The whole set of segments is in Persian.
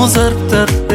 ضرب در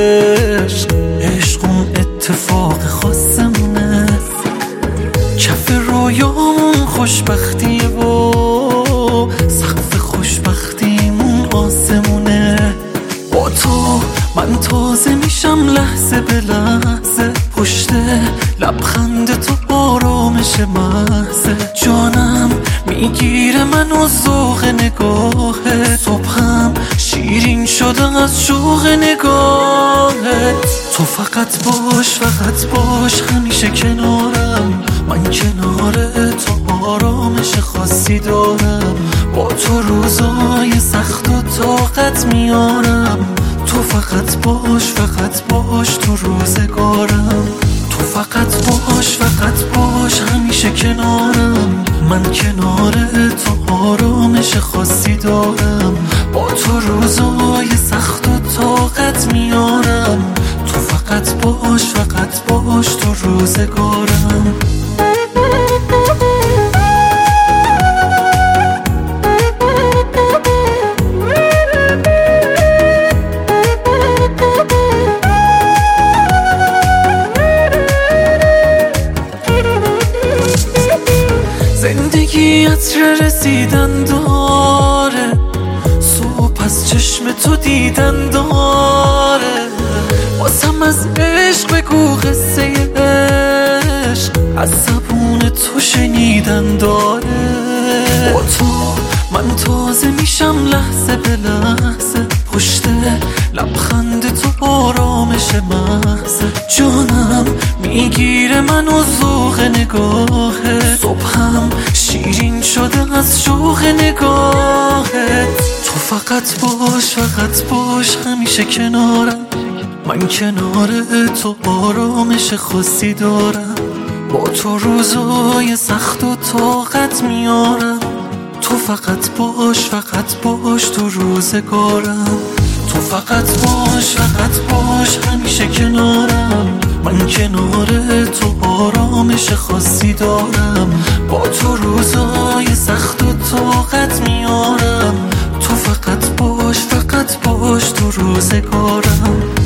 عشق اون اتفاق خاصمونه، کف رویامون خوشبختیه و سقف خوشبختیمون آسمونه. با تو من تازه میشم لحظه به لحظه، پشت لبخند تو آرامش محضه. جانم میگیره منو ذوق نگاهت، صبحم شیرین شده از شوق نگاهت. تو فقط باش همیشه کنارم، من کنار تو آرامش خاصی دارم. با تو روزای سخت و طاقت میارم، تو فقط باش تو روزگارم. تو فقط باش همیشه کنارم، من کنار تو آرامش خاصی دارم. با تو روزای سخت و طاقت میارم، تو فقط باش تو روزگارم. زندگی عطر رسیدن داره، صبح از چشم تو دیدن داره. واسم از عشق بگو قصه عشق، از زبون تو شنیدن داره. با تو من تازه میشم لحظه به لحظه، پشت لبخند تو آرامش محضه. جانم میگیره منو ذوق نگاهت، صبحم شیرین شده از شوق نگاهت. تو فقط باش همیشه کنارم، من کنار تو آرامش خاصی دارم. با تو روزای سخت و طاقت میارم، تو فقط باش تو روزگارم. تو فقط باش همیشه کنارم، من کنار تو آرامش خاصی دارم. با تو روزای سخت و طاقت میارم، تو فقط باش تو روزگارم.